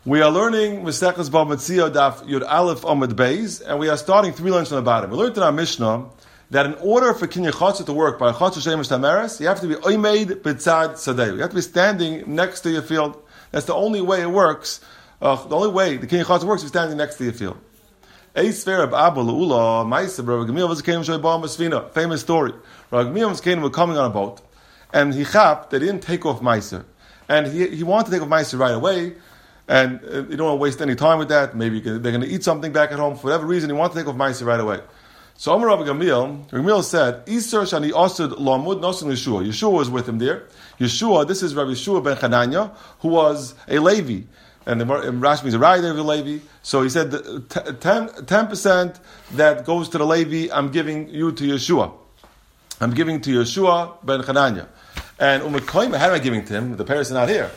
We are learning Mesechus Bava Metzia Daf Yud Aleph Amud Beis, and we are starting 3 lines from the bottom. We learned in our Mishnah that in order for Kinyan Chatzah to work by Chatzah Shemesh Tameres, you have to be Oimed B'tzad Sadeh. You have to be standing next to your field. That's the only way it works. The only way the Kinyan Chatzah works is standing next to your field. Famous story. Rav Gamliel were coming on a boat, and he chapped that he didn't take off Meiser. And he wanted to take off Meiser right away, and you don't want to waste any time with that. Maybe they're going to eat something back at home. For whatever reason, he wanted to take off Meiser right away. So Amar Rav Gamliel said, Isar Shani Osud Lamud Nosin Yeshua. Yeshua was with him there. Yeshua, this is Rabbi Yeshua ben Chananya, who was a Levi. And Rashi means a rider of the Levi. So he said, 10% that goes to the Levi, I'm giving you to Yeshua. I'm giving to Yeshua ben Chananya. And how am I giving to him? The parents are not here.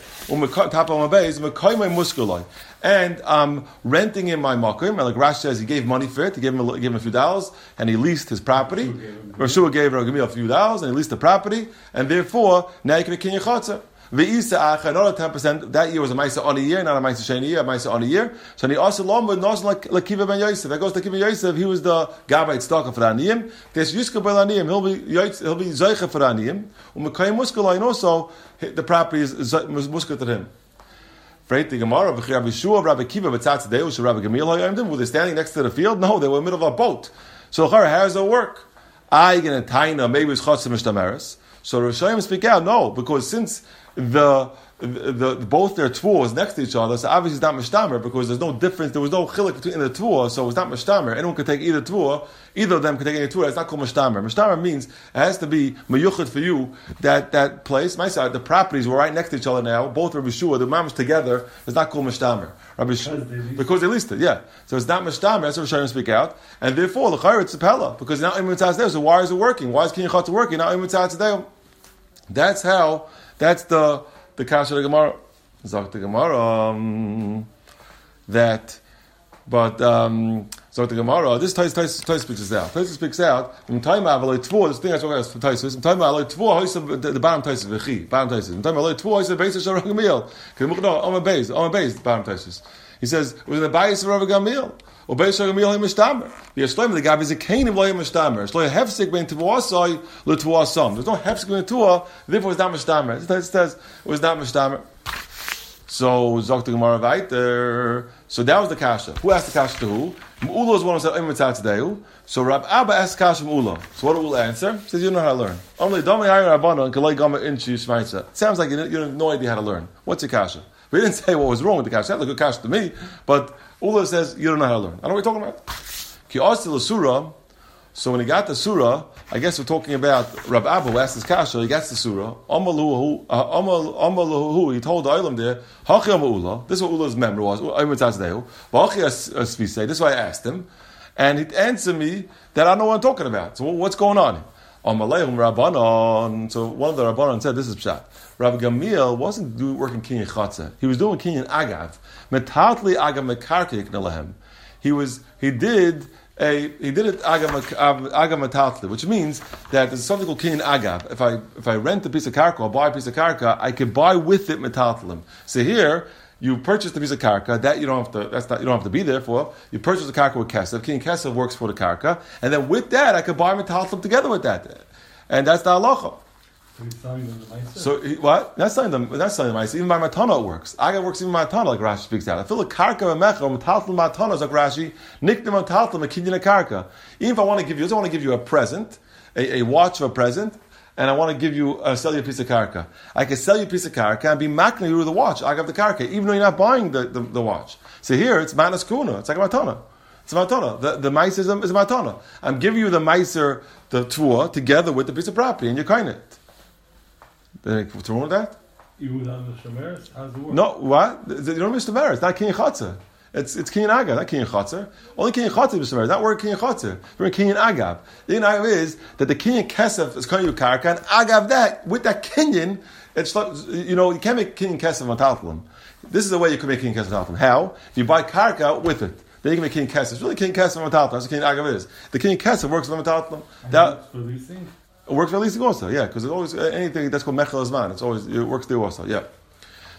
And I'm renting him my makom. And like Rashi says, he gave money for it. He gave him a few dollars, and he leased his property. Yeshua gave Rav Gamliel a few dollars, and he leased the property. And therefore, now you can be Kinyan Chatzah. Another 10%. That year was a Maisa on a year, not a Maisa Sheni year, a Maisa on a year. So he also lombard nosin like Kiva ben Yosef. That goes to Kiva Yosef. He was the Gabbai Tzedakah for Aniyim. There's Yuska ben Aniyim. He'll be Zeicha for Aniyim. Umekayim Muskala, and also the property is Muska to him. Freit the Gemara, Rabbi Yeshua, Rabbi Kiva, B'tzatz Deus, Rabbi Gamliel, were they standing next to the field? No, they were in the middle of a boat. So how does it work? I get a taina, maybe it's Chatzah Mishtamaris. So Rishayim speak out, no, because since the both their tvuos next to each other, so obviously it's not mishtamer because there's no difference. There was no chilik between the tvuah, so it's not mishtamer. Anyone could take either tvuah. Either of them could take any tvuah. It's not called mishtamer. Mishtamer means it has to be meyuchad for you that place. My side, the properties were right next to each other now. Both Rabbi Shua, the mams together. It's not called mishtamer. Because they leased it, yeah. So it's not mishtamer. That's what Rishayim speak out, and therefore the chayr it's a pella because now imitzas there. So why is it working? Why is Kinyan Chatzah working? Now imitzas there. That's how. That's the kasha of the Gemara. Zok the Gemara that, but Zok the Gemara. This Tais speaks this out. Tais speaks out. In time avaloi tvor. This thing I spoke about for Tais. In time avaloi tvor. Hoysa the bottom Tais v'chi. Bottom Tais. In time avaloi tvor. Hoysa beis of Rav Gamliel. No, on my base. Bottom Tais. He says it was in the bias of Rav Gamliel. Or beis Rav Gamliel mishtamer. The Yeshloim the Gav is a kain of loy mishtamer. Shloy hefsek ben tvuasai letvuasam. There's no hefsek ben tvuah. Therefore, it's not mishtamer. It says it was not mishtamer. So Zok the Gemara weiter. So that was the kasha. Who asked the kasha to who? Ula is one who said imitzat today. So Rab Abba asked kasha Ula. So what did Ula answer? He says you don't know how to learn. Only domei hayir rabbanon kalei gama inchi shvaitza. It sounds like you have no idea how to learn. What's your kasha? We didn't say what was wrong with the kasha. That's a good kasha to me, but Ula says you don't know how to learn. I know what you're talking about. Ki astil surah. So when he got the surah, I guess we're talking about Rab Abba who asked his kasha. He gets the surah. Amaluhu. He told the Olam there. Hachi Ula. This is what Ula's memory was. This is why I asked him, and he answered me that I don't know what I'm talking about. So what's going on? So one of the Rabbanon said, this is pshat. Rabbi Gamliel wasn't working Kinyan Chatzah. He was doing Kinyan Agav. Metatli Agav Mekartik Nalahem. He did it Agav Metatli, which means that there's something called Kinyan Agav. If I rent a piece of karka or buy a piece of karka, I could buy with it Metatlim. So here, you purchase the piece of karka that you don't have to be there for. You purchase the karka with kesef. Kinyan kesef works for the karka, and then with that I could buy metatlim together with that, and that's the halacha. So he's selling them the meiser. So what? That's selling them the meiser. Even by matana it works. Aga works even by matana, like Rashi speaks out. I feel like karka v'mecha metatlim matana, like Rashi nikdim metatlim a kinyan karka. Even if I want to give you a present, a watch of a present. And I want to give you, sell you a piece of karka. I can sell you a piece of karka and be makna you with the watch. I got the karka, even though you're not buying the watch. So here, it's manas kuna. It's like a matana. It's a matana. The meiser is a matana. I'm giving you the meiser, the tvua, together with the piece of property, and you're kind of it. What's wrong with that? You would have the shemeres? How does it work? No, what? You don't miss the shemeres. It's not Kinyan Chatzah. It's Kinyan Agav, not Kinyan Chatzah. Only Kinyan Chatzah is shemeres. Not word Kinyan Chatzah. We're in Kinyan Agav. The Agav is that the Kinyan Kesef is calling you karka, and Agav that, with that Kinyan, it's like, you can't make Kinyan Kesef on Taltalim. This is the way you can make Kinyan Kesef on Taltalim. How? You buy karka with it. Then you can make Kinyan Kesef. It's really Kinyan Kesef on Taltalim. That's what Kinyan Agav is. The Kinyan Kesef works on Taltalim. That for leasing? It works for leasing also, yeah, because it's always anything that's called Mechel Azman. It works there also, yeah.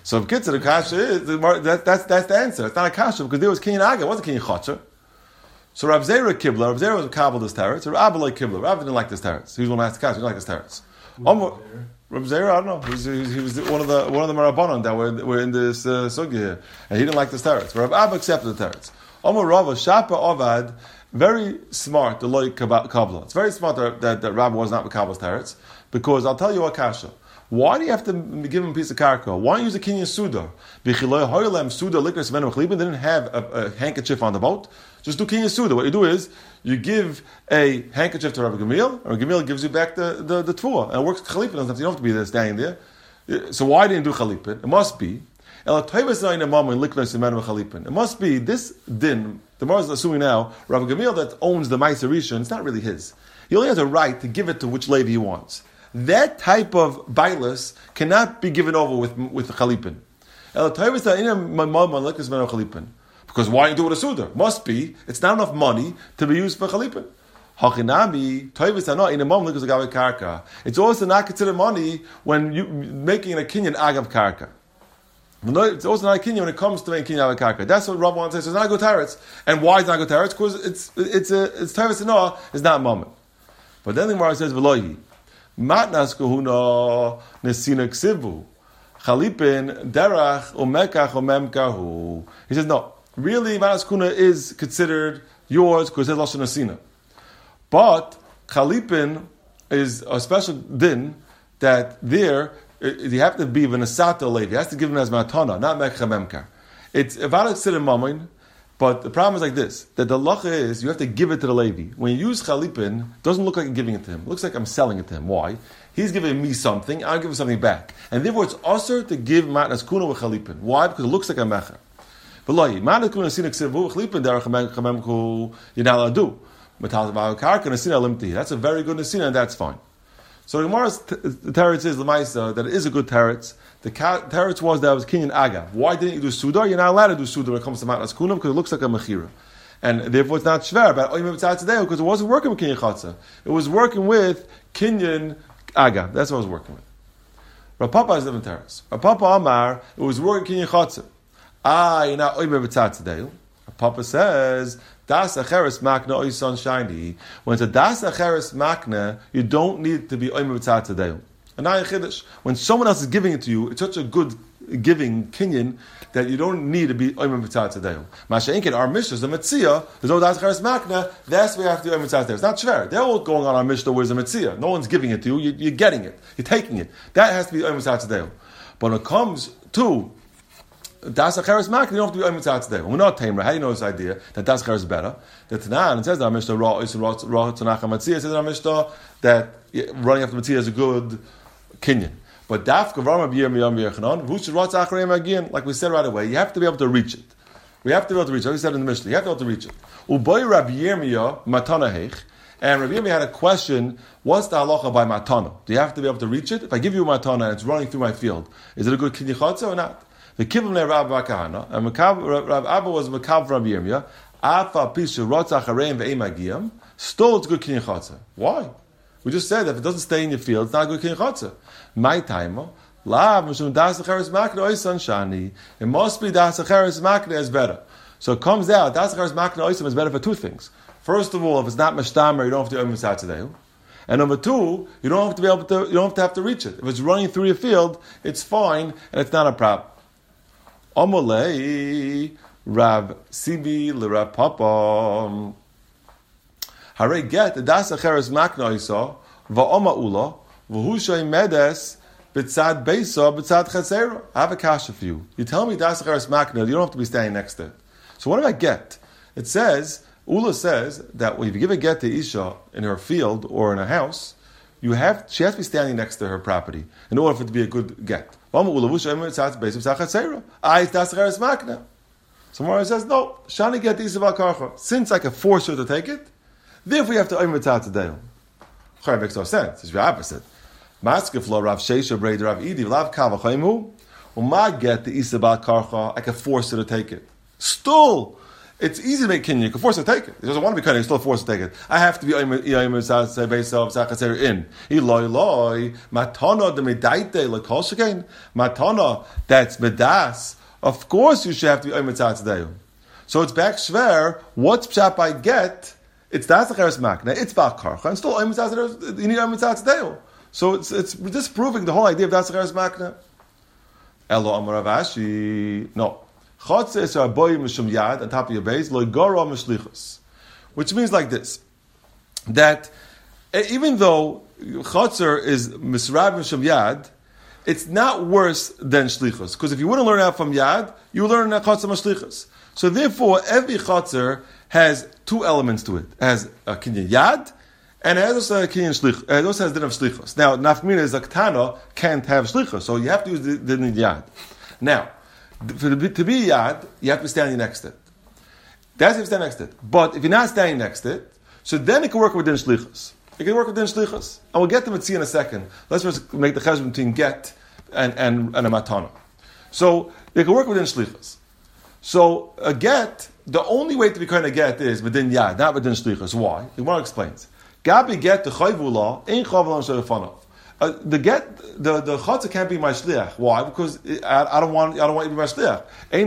So if kids the kasha is that's the answer. It's not a kasha because there was kinyan aga, it wasn't kinyan chotzer. So Rav Zera Kibla, Rav Zera was a kabbalah this teretz. Rav Abba like Kibla. Rav didn't like this teretz. He was one to ask the kasha. He didn't like this teretz. Rav Zera, I don't know. He was one of the Marabanan that were in this sugya here, and he didn't like this teretz. Rav Abba accepted the teretz. Omar Rava Shapa Ovad, very smart. The loy kabbalah. It's very smart that Rabbi was not with kabbalah's teretz because I'll tell you what kasha. Why do you have to give him a piece of karka? Why use a kinyan suda? They didn't have a handkerchief on the boat. Just do kinyan suda. What you do is you give a handkerchief to Rabbi Gamil, and Rabbi Gamil gives you back the tfuah. And it works chalipin. You don't have to be there standing there. So why didn't you do chalipin? It must be. It must be this din. The Gemara is assuming now Rabbi Gamil that owns the Ma'aser Rishon. It's not really his. He only has a right to give it to which Levi he wants. That type of bailus cannot be given over with chalipin. Because why you do it a suda? Must be, it's not enough money to be used for chalipin. It's also not considered money when you making a kinyan agav karka. It's also not a kinyan when it comes to making kinyan agav karka. That's what Rav wants to say. So it's not a good teretz. And why is it not a good teretz? Because it's teretz enough, it's not moment. But then the Gemara says, V'lohi. Matnas kahuna nesina ksivu chalipin derach umekach umemkahu. He says no. Really, matnas kahuna is considered yours because it's lashon nesina. But chalipin is a special din that there you have to be v'nasata levi. You have to give him as matana, not mekach memkar. It's about considered mammon. But the problem is like this, that the lacha is, you have to give it to the Levi. When you use chalipin, it doesn't look like I'm giving it to him. It looks like I'm selling it to him. Why? He's giving me something, I'll give him something back. And therefore it's usher to give matnas kuna with chalipin. Why? Because it looks like a mecher. But loy, matnas kuna sinak sivu, chalipin derech chamemku, you're not allowed to do. Matal karka nesina limti. That's a very good nesina, and that's fine. So the Gemara's teretz is l'maisa that it is a good teretz. The teretz was that it was kinyan aga. Why didn't you do suda? You're not allowed to do suda when it comes to matnas kuna because it looks like a mechira, and therefore it's not shver. But because it wasn't working with kinyan chatzah, it was working with kinyan aga. That's what I was working with. Rav Papa is different teretz. Rav Papa Amar, it was working kinyan chatzah. You're not oimer b'tzad today. Rav Papa says. Das acheres makna oisan shiny. When it's a das acheres makna, you don't need to be oimer b'tzad today. When someone else is giving it to you, it's such a good giving kinyan that you don't need to be oimer b'tzad today. Masha'inkin, our mishnah, the metzia, there's no das acheres makna. That's where you have to be oimer b'tzad today. It's not shver. They're all going on our mishnah where's the metzia. No one's giving it to you. You're getting it. You're taking it. That has to be oimer b'tzad today. But when it comes to Das Acheres Makna, you don't have to be Oim Mitzvah today. We're not Tamer. How do you know this idea that Das Acheres is better? The Tanan, it says that our Mishnah Ra Tanach HaMatziyah, it says in our Mishnah that running after Matziyah is a good kinyan. But Dafka V'Ramah B'Yir Miyam Yechanan, V'Ush Ratz Acharei Magin, like we said right away, you have to be able to reach it. We have to be able to reach it. Like we said in the Mishnah, you have to be able to reach it. Uboy Rabbi Yirmiyah Matana Heich, and Rabbi Yirmiyah had a question, what's the halacha by matana? Do you have to be able to reach it? If I give you a matana and it's running through my field, is it a good kinyan chatzah or not? The kibbutz le Rav Kahana, and Rav Abba was makav Rav Yirmiyah. Afa pishu rotzach hareim ve'emagiyam. Still, it's good kinyan chatzah. Why? We just said that if it doesn't stay in your field, it's not a good kinyan chatzah. My timer, lav mishum das acheres makna oisan shani. It must be das acheres makna is better. So it comes out das acheres makna oisan is better for two things. First of all, if it's not mashtamer, you don't have to oim mitzvah today. And number two, you don't have to be able to. You don't have to reach it. If it's running through your field, it's fine and it's not a problem. Omolei Rav Sibi l'Rav Papa. Hare get the das acheres makna isa va'oma ula v'hushay medes b'tzad beisa b'tzad chesera. I have a kasha for you. You tell me das acheres makna, you don't have to be standing next to it. So what do I get? It says Ula says that if you give a get to Isha in her field or in a house, she has to be standing next to her property in order for it to be a good get. So Mara says, no, Shani get the Isabal Karcha. Since I can force her to take it, therefore you have to oim mitzvah today. It makes no sense. It's the opposite. Maskeflo Rav Sheisha Braid Rav Idi Lav Kavachaimu. Ma get the Isabal Karcha, I can force her to take it. Still, it's easy to make kinyan. You can force it to take it. He doesn't want to be kinyan. He's still forced to take it. I have to be in. Matana the medaite like kol shekain. Matana that's medas. Of course, you should have to be oimitzat today. So it's back shver. What's pshat by get? It's das acheres makna. It's bal karcha and still oimitzat. You need oimitzat today. So it's disproving the whole idea of das acheres makna. Elo amar Ravashi. No. Chotzer is a boy mishum yad on top of your base. Lo gora mishlichus. Which means like this. That even though chotzer is misrab mishum yad, it's not worse than shlichus. Because if you wouldn't learn out from yad, you would learn chotzer mishlichus. So therefore, every chotzer has two elements to it. It has a kinyan yad, and it has also a kinyan shlich. It also has din of shlichus. Now, nafkamina is a ketana can't have shlichus, so you have to use the din yad. Now, to be yad, you have to be standing next to it. That's if you stand next to it. But if you're not standing next to it, so then it can work with din shlichus. It can work with din shlichus. And we'll get to Mitzia in a second. Let's first make the cheshbon between get and a matana. So it can work with din shlichus. So a get, the only way to be kind of get is within yad, not within shlichus. Why? The Gemara explains. Gabi get the chayvula ain't chayvula shayfanov. The get the chotzer can't be my shliach. Why? Because I don't want you to be my shliach.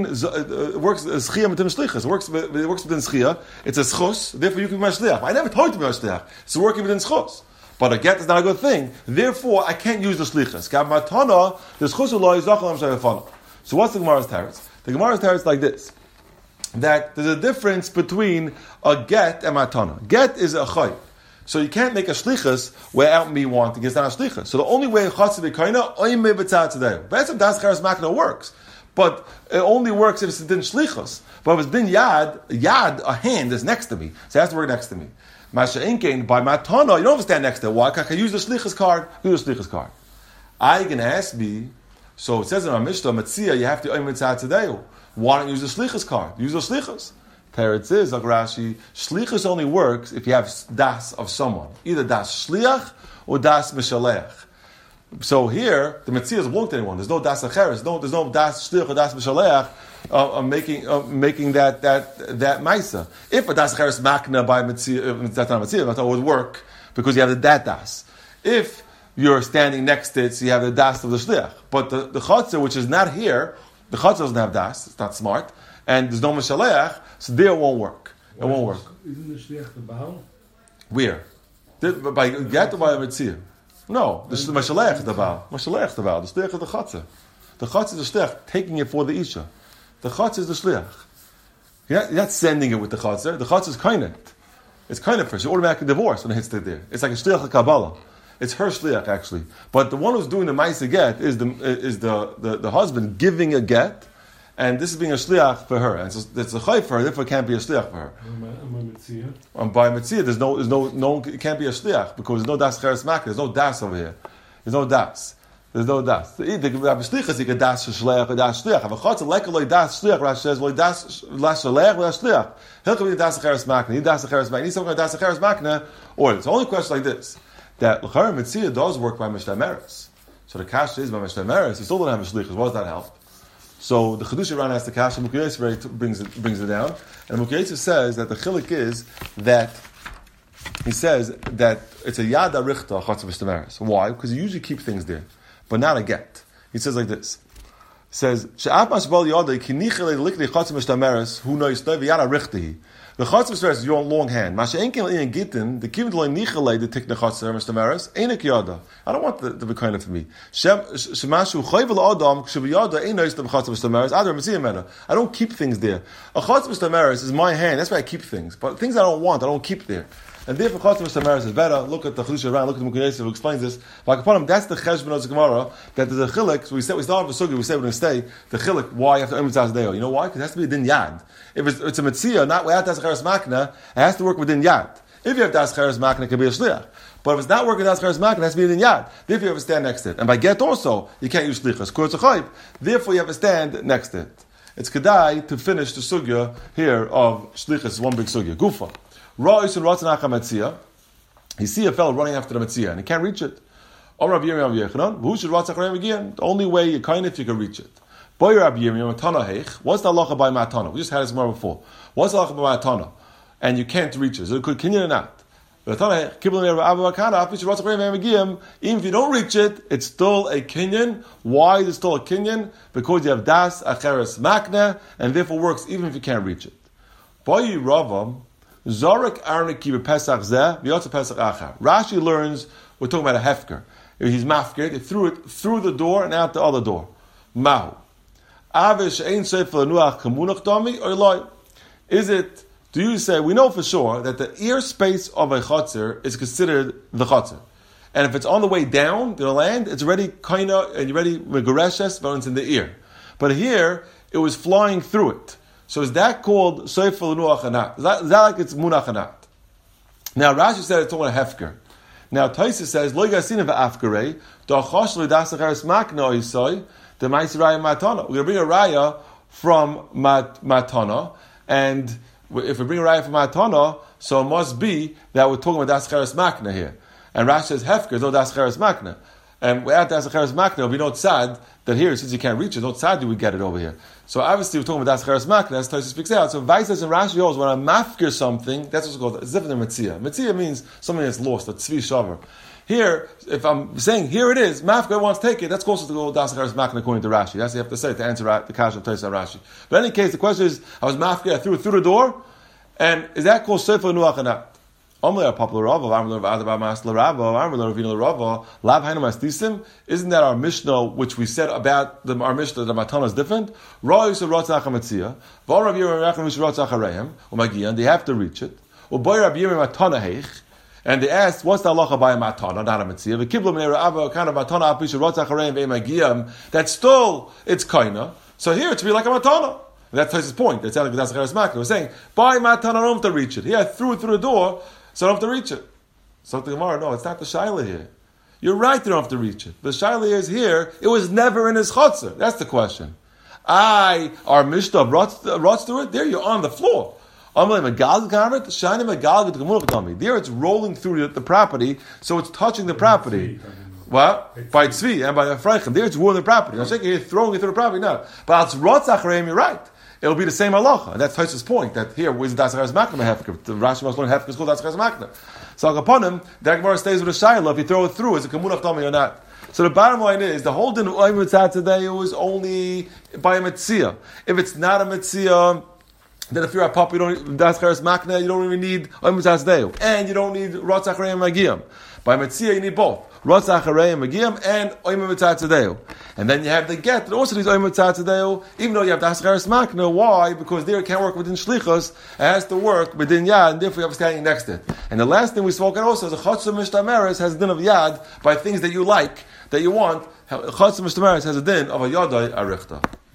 It works schia within shlichus. It works within schia. It's a schus. Therefore, you can be my shliach. I never told you to be my shliach. It's working within schus. But a get is not a good thing. Therefore, I can't use the shlichus. Gab matana the schus uloi zachal shayfanov. So what's the Gemara's teretz? The Gemara's teretz like this: that there's a difference between a get and matana. Get is a chay. So you can't make a shlichus without me wanting. It's not a shlichus. So the only way chotzer b'kaina oime b'tzad today. That's if das cheres makna works, but it only works if it's din shlichus. But if it's din yad, a hand is next to me, so it has to work next to me. Masha inkein by matana, you don't have to stand next to it. Why? Because I can use the shlichus card. Use the shlichus card. I can ask me. So it says in our Mishnah, Matzia, you have to oim b'tzad today. Why don't you use the shlichus card? Use the shlichus. Teretz is, like Rashi, shlichus only works if you have das of someone. Either das shliach or das mishalech. So here, the Metzia doesn't belong to anyone. There's no das acheres. There's no das shliach or das mishalech making that maisa. If a das acheres makna by Metzia, that's not Metzia, that would work because you have that das. If you're standing next to it, so you have the das of the shliach. But the chotzer, which is not here, the chotzer doesn't have das. It's not smart. And there's no Meshaleach, so there it won't work. It won't work. Isn't the shliach the Baal? Where? By get or by a Metzia? No, the Meshaleach is the Baal. Meshaleach is the Baal. The shliach is the Chatzah. The Chatzah is the shliach, taking it for the Isha. The Chatzah is the shliach. You're not sending it with the Chatzah. The Chatzah is kainet. It's kainet first. You automatically divorce when it hits there. It's like a shliach Kabbalah. It's her shliach actually. But the one who's doing the Maisa get is the husband giving a get. And this is being a shliach for her, and so it's a chay for her. Therefore, it can't be a shliach for her. And by Metzia, there's no, it can't be a shliach because there's no das cheres makna. There's no das over here. There's no das. There's no das. The shliach is a das shliach, a das shliach. Have a chotzer like a loy das shliach. Rashi says loy das las shliach, las shliach. He'll come with das cheres makna. He das cheres makna. He some kind of das cheres makna. Or it's only question like this: that l'chara Metzia does work by Mishnah Meres. So the kasha is by Mishnah Meres. He still don't have a shliach. What does that help? So the Chedusha Ran asks the kasha, Mukayes brings it down, and Mukayes says that the chilik is that he says that it's a yad arichta chotzer v'shtamaris. Why? Because you usually keep things there, but not a get. He says like this. He says she'af masbal yadei kinichel likli chotzer v'shtamaris hu nois doy v'yad arichtahi. The chotzer v'shtamaris is your long hand. Masha enkel in gittin the kivin loy nichel the tikne chotzer v'shtamaris enik yada. I don't want the kind of for me. Shemashu chayvel adam kshaviyada ein nois the chotzer v'shtamaris adar metzia mena. I don't keep things there. A chotzer v'shtamaris is my hand. That's why I keep things. But things I don't want, I don't keep there. And therefore, chotzer v'shtamaris is better. Look at the Chedusha Ran. Look at the Mukayes who explains this. Like upon him, that's the cheshbon of the Gemara. That there's a chilik. So we started with sugi. We said we're going to stay the chilik. Why you have to emitzas deo? You know why? Because it has to be a din yad. If it's a metzia, not without das cheres makna, it has to work within yad. If you have das cheres makna, it can be a shliach. But if it's not working das cheres makna, it has to be within yad. Therefore, you have to stand next to it. And by get also, you can't use shlichas. Kurz achayb. Therefore, you have to stand next to it. It's kedai to finish the sugya here of shlichas, one big sugya. Gufa. Ra'is and ratzanach metzia. You see a fellow running after the metzia and he can't reach it. The only way you can reach it. Boy Rabbi Yirmiyah matana heich. What's the halacha by matana? We just had this more before. What's the halacha by matana? And you can't reach it. So it could kinyan or not. Even if you don't reach it, it's still a kinyan. Why is it still a kinyan? Because you have das acheres makna, and therefore works even if you can't reach it. Boy Rava, Zarek Arniki b'Pesach zeh v'yotza Pesach achar. Rashi learns we're talking about a hefker. He's mafker. He threw it through the door and out the other door. Mahu. Avish ein sefer nuach kamunach dami or loy. Is it? Do you say we know for sure that the ear space of a chotzer is considered the chotzer, and if it's on the way down to the land, it's already kaina and you're ready megareshes, but it's in the ear. But here it was flying through it. So is that called sefer nuach anat? Is that like it's munach anat? Now Rashi said it's only a hefker. Now Taisa says lo yasin v'afkarei dachosh l'dasacharis makna isoi the ma'isiraya matana. We're going to bring a raya from matana, and if we bring a raya from matana, so it must be that we're talking about dasacharis makna here. And Rashi says hefker is no dasacharis makna, and without dasacharis makna, we know tzad that here since you can't reach it, no tzad do we get it over here. So obviously we're talking about dasacharis makna as Taisa speaks out. So Vaisas and Rashi holds when I mafker something, that's what's called. It's different than metzia. Metzia means something that's lost, a tzvi shavar. Here, if I'm saying here it is, mafker wants to take it, that's closer to go dasacharis makna according to Rashi. That's what you have to say to answer the kasha of Taisa Rashi. But in any case, the question is, I was mafker, I threw it through the door, and is that called sefer nuach anat? Isn't that our Mishnah, which we said about our Mishnah, the Matana is different? They have to reach it. And they asked, what's the halacha by a matana, not a mitzvah? That's still, it's kaina. So here it's really like a matana. And that's his point. That's like that's makna. We're saying, by matana, I don't have to reach it. Here I threw it through the door, so I don't have to reach it. So the Gemara, no, it's not the shaila here. You're right, you don't have to reach it. The shaila is here, it was never in his chotzer. That's the question. Our Mishnah rots through it, there you're on the floor. There it's rolling through the property, so it's touching the property. What? By tzvi and by the freichim. There it's ruining the property. I'm saying you're throwing it through the property now. But it's rotzach reim, you're right. It'll be the same halacha. And that's Tosfos' point, that here, where's the dasacharis makna hefker? The Rashi must learn hefker is called dasacharis makna. So upon him, the Gemara stays with a shayla. If you throw it through, is it kamunach dami or not? So the bottom line is, the whole din of oim mitzvah today was only by a mitzvah. If it's not a mitzvah, then if you're a pup, you don't dasacharis makna, you don't even need oim mitzvah, and you don't need rotzach reim magiyam. By mitzvah, you need both. Rotzach reim magiyam and oim mitzvah. And then you have the get that also needs oim mitzvah, even though you have dasacharis makna. Why? Because there it can't work within shlichus, it has to work within yad, and therefore you have standing next to it. And the last thing we spoke about also is a chotzer mishtameres has a din of yad by things that you like, that you want. Chotzer mishtameres has a din of a yadai arichta.